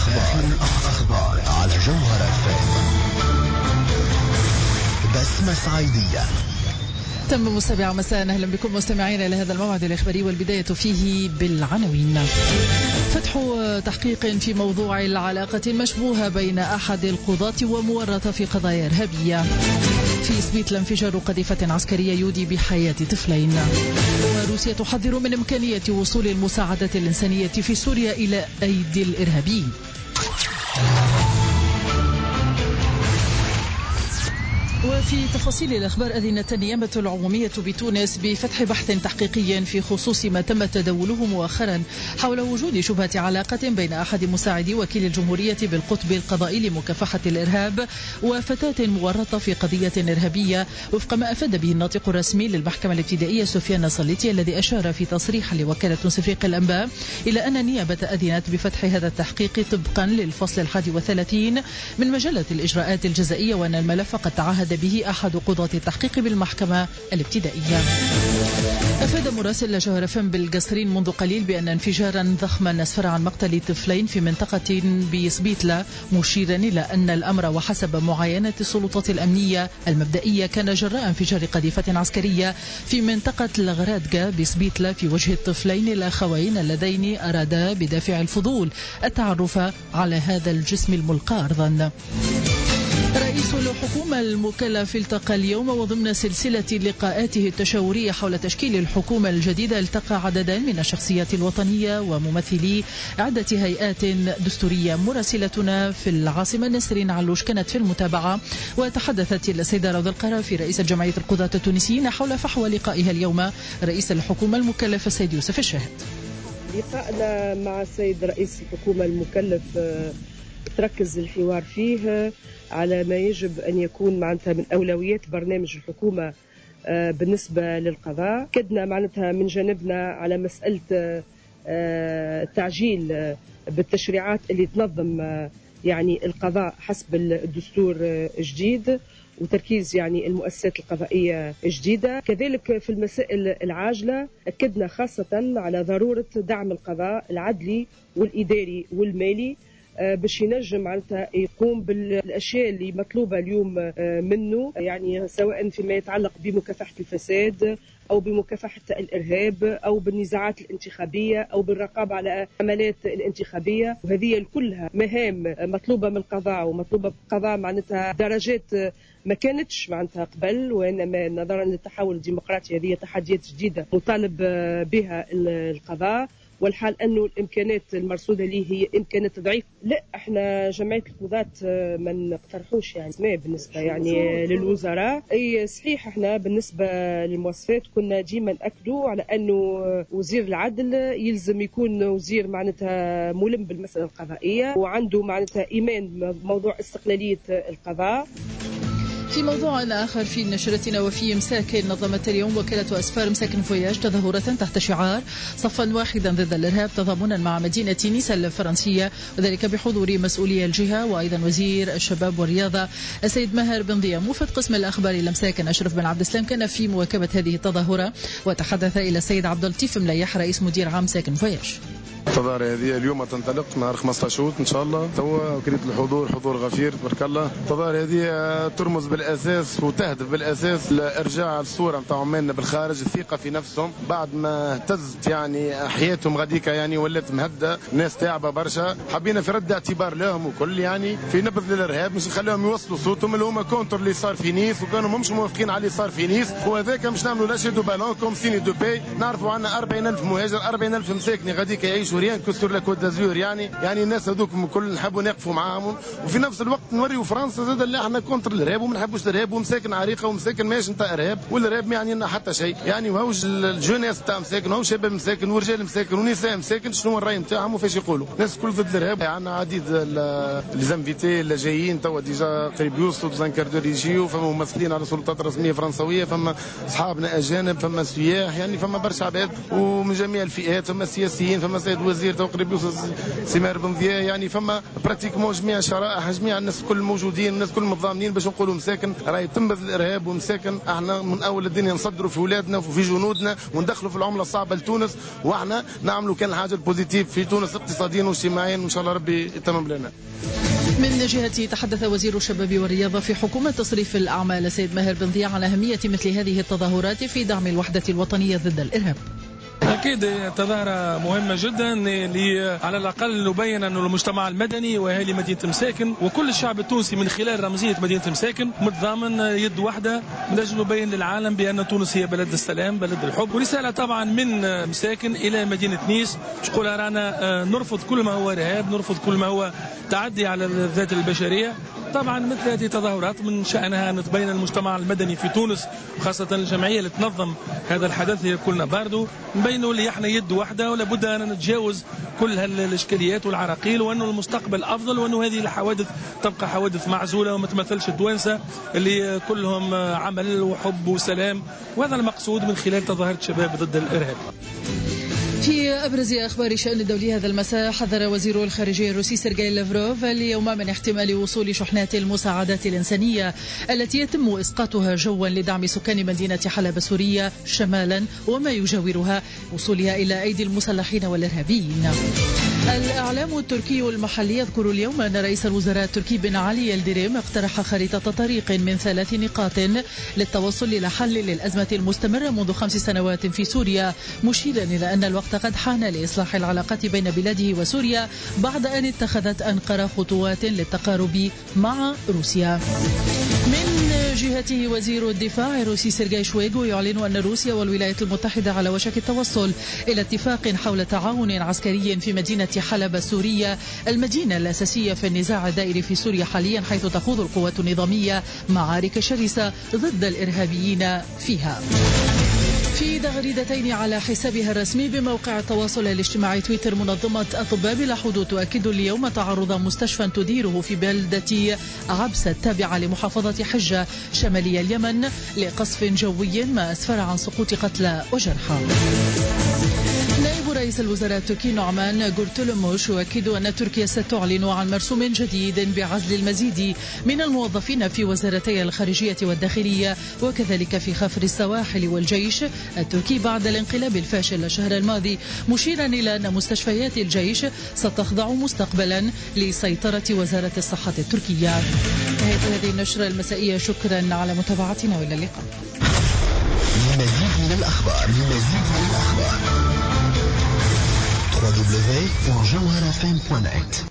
أخبار على جوهرة بسمة صعيدية. تم 7 مساء. أهلا بكم مستمعين إلى هذا الموعد الإخباري، والبداية فيه بالعناوين. فتح تحقيق في موضوع العلاقة المشبوهة بين أحد القضاة ومورطة في قضايا إرهابية. في سبيتلا انفجار قذيفة عسكرية يودي بحياة طفلين. وروسيا تحذر من إمكانية وصول المساعدة الإنسانية في سوريا إلى أيدي الإرهابيين. وفي تفاصيل الأخبار، أذنت النيابة العمومية بتونس بفتح بحث تحقيقي في خصوص ما تم تداوله مؤخرا حول وجود شبهة علاقة بين أحد مساعدي وكيل الجمهورية بالقطب القضائي لمكافحة الإرهاب وفتاة مورطة في قضية إرهابية، وفق ما أفاد به الناطق الرسمي للمحكمة الابتدائية سفيان صليتي، الذي أشار في تصريح لوكالة تنسفيق الأنباء إلى أن النيابة أذنت بفتح هذا التحقيق طبقا للفصل 31 من مجلة الإجراءات الجزائية، وأن الملف قد تعهد به أحد قضاة التحقيق بالمحكمة الابتدائية. أفاد مراسل جوهر فم بالقصرين منذ قليل بأن انفجارا ضخما أسفر عن مقتل طفلين في منطقة بسبيتلا، مشيرا إلى أن الأمر وحسب معاينة السلطات الأمنية المبدئية كان جراء انفجار قذيفة عسكرية في منطقة الغرادقة بسبيتلا في وجه الطفلين الأخوين اللذين أرادا بدافع الفضول التعرف على هذا الجسم الملقى أرضا. رئيس الحكومة المكلف التقى اليوم وضمن سلسلة لقاءاته التشاورية حول تشكيل الحكومة الجديدة التقى عددان من الشخصيات الوطنية وممثلي عدة هيئات دستورية. مراسلتنا في العاصمة نسرين علوش كانت في المتابعة، وتحدثت السيدة روضة القرافي رئيسة جمعية القضاة التونسيين حول فحوى لقائها اليوم رئيس الحكومة المكلف السيد يوسف الشاهد. لقاءنا مع السيد رئيس الحكومة المكلف تركز الحوار فيه على ما يجب أن يكون معناتها من أولويات برنامج الحكومة بالنسبة للقضاء. كدنا معناتها من جانبنا على مسألة تعجيل بالتشريعات اللي تنظم يعني القضاء حسب الدستور الجديد، وتركيز يعني المؤسسات القضائية الجديدة. كذلك في المسائل العاجلة أكدنا خاصة على ضرورة دعم القضاء العدلي والإداري والمالي باش ينجم معناتها يقوم بالاشياء اللي مطلوبه اليوم منه، يعني سواء فيما يتعلق بمكافحه الفساد او بمكافحه الارهاب او بالنزاعات الانتخابيه او بالرقابه على العمليات الانتخابيه، وهذه كلها مهام مطلوبه من القضاء ومطلوبه بالقضاء معناتها درجات ما كانتش معناتها قبل، وانما نظرا للتحول الديمقراطي هذه تحديات جديده مطالب بها القضاء. والحال أنه الإمكانات المرصودة ليه هي إمكانات ضعيفة. لا، احنا جمعية القضاة ما نقترحوش يعني اسماء بالنسبة يعني للوزراء. أي صحيح احنا بالنسبة للمواصفات كنا ديما نأكدوا على أنه وزير العدل يلزم يكون وزير معناتها ملم بالمسألة القضائية وعنده معناتها إيمان بموضوع استقلالية القضاء. في موضوع آخر في نشرتنا، وفي مساكن نظمت اليوم وكالة أسفار مساكن فوياج تظاهرة تحت شعار صفا واحدا ضد الإرهاب تضامنا مع مدينة نيس الفرنسية، وذلك بحضور مسؤولي الجهة وأيضا وزير الشباب والرياضة السيد ماهر بن ضياء. موفد قسم الأخبار لمساكن أشرف بن عبد السلام كان في مواكبة هذه التظاهرة، وتحدث إلى السيد عبد اللطيف مليح رئيس مدير عام مساكن فوياج. التظاهرة هذه اليوم تنطلق نهار 15 أوت إن شاء الله. توا كريت الحضور حضور غفير تبارك الله. التظاهرة هذه ترمز بالأساس وتهدف بالأساس لإرجاع الصورة نتاع عمالنا بالخارج، الثقة في نفسهم بعد ما اهتزت يعني حياتهم غاديكا يعني ولات مهدة، ناس تعبة برشا. حبينا في رد اعتبار لهم وكل يعني في نبذ للإرهاب مش نخليهم يوصلوا صوتهم اللي هما كونتر اللي صار في نيس، وكانوا مش موافقين على اللي صار في نيس، وهذاك مش نعملوا لا شادو بالون كوم سيني دو باي. نعرفوا عنا 40,000 مهاجر 40,000 مساكن غاديكا يعيشوا ريان كسر لا كوت دازور، يعني الناس هذوك الكل نحبوا نقفوا معاهم، وفي نفس الوقت نوريوا فرنسا زاد اللي احنا كونتر الارهاب وما نحبوش الارهاب ومساكن عريقه ومساكن ماشي نتاع ارهاب، والارهاب ما يعني لنا حتى شيء. يعني وهوش الجونيس تاع مساكن وهو شباب مساكن ورجال مساكن ونساء مساكن، شنو الراي نتاعهم وفاش يقولوا؟ الناس الكل ضد الارهاب. عندنا عديد لي زانفيتي اللي جايين توا ديجا قريب يوصلوا زانكاردور يجيو، فما ممثلين على سلطات رسميه فرنسويه، فما اصحابنا اجانب، فما سياح، يعني فما برشا عباد ومن جميع الفئات، فما سياسيين، فما سيد وزير تو قريب يوصل سي ماهر بن ضياء، يعني فما براتيكمون جميع الشرائح جميع الناس كل موجودين، الناس كل متضامنين باش نقولوا مساكن مساكن راهي تنبذ الارهاب ومساكن. احنا من اول الدنيا نصدروا في اولادنا وفي جنودنا وندخلوا في العمله الصعبه لتونس، واحنا نعملوا كان حاجه البوزيتيف في تونس اقتصاديا واجتماعيا، وان شاء الله ربي يتمم لنا. من جهته تحدث وزير الشباب والرياضة في حكومة تصريف الأعمال السيد ماهر بن ضياء على أهمية مثل هذه التظاهرات في دعم الوحدة الوطنية ضد الإرهاب. أكيد تظاهرة مهمة جدا على الأقل نبين أن المجتمع المدني وأهالي مدينة مساكن وكل الشعب التونسي من خلال رمزية مدينة مساكن متضامن يد واحدة من أجل نبين للعالم بأن تونس هي بلد السلام بلد الحب. ورسالة طبعا من مساكن إلى مدينة نيس تقول رانا نرفض كل ما هو إرهاب، نرفض كل ما هو تعدي على الذات البشرية. طبعا مثل هذه التظاهرات من شأنها أن تبين المجتمع المدني في تونس وخاصة الجمعية اللي تنظم هذا الحدث هي كلنا باردو نبينوا اللي احنا يد واحدة ولا بد أن نتجاوز كل هالإشكاليات والعراقيل، وأنه المستقبل أفضل، وأنه هذه الحوادث تبقى حوادث معزولة وما تمثلش التوانسة اللي كلهم عمل وحب وسلام، وهذا المقصود من خلال تظاهرة شباب ضد الإرهاب. في أبرز أخبار الشأن الدولي هذا المساء، حذر وزير الخارجية الروسي سيرجي لافروف اليوم من احتمال وصول شحنات المساعدات الإنسانية التي يتم إسقاطها جوا لدعم سكان مدينة حلب السورية شمالا وما يجاورها، وصولها إلى أيدي المسلحين والإرهابيين. الإعلام التركي المحلي يذكر اليوم أن رئيس الوزراء التركي بن علي يلدريم اقترح خريطة طريق من 3 نقاط للتوصل إلى حل للأزمة المستمرة منذ 5 سنوات في سوريا، مشيرا إلى أن الوقت قد حان لإصلاح العلاقات بين بلاده وسوريا بعد أن اتخذت أنقرة خطوات للتقارب مع روسيا. من جهته وزير الدفاع الروسي سيرجي شويغو يعلن أن روسيا والولايات المتحدة على وشك التوصل إلى اتفاق حول تعاون عسكري في مدينة حلب السورية، المدينة الأساسية في النزاع الدائري في سوريا حاليا، حيث تخوض القوات النظامية معارك شرسة ضد الإرهابيين فيها. في تغريدتين على حسابها الرسمي بموقع التواصل الاجتماعي تويتر، منظمة أطباء بلا حدود تؤكد اليوم تعرض مستشفى تديره في بلدة عبسة التابعة لمحافظة حجة شمالي اليمن لقصف جوي ما أسفر عن سقوط قتلى وجرحى. نائب رئيس الوزراء التركي نعمان قرتلموش يؤكد أن تركيا ستعلن عن مرسوم جديد بعزل المزيد من الموظفين في وزارتي الخارجية والداخلية وكذلك في خفر السواحل والجيش التركي بعد الانقلاب الفاشل الشهر الماضي، مشيرا إلى أن مستشفيات الجيش ستخضع مستقبلا لسيطرة وزارة الصحة التركية. هذه النشرة المسائية، شكرا على متابعتنا وإلى اللقاء. مزيد من الأخبار www.jawharafm.net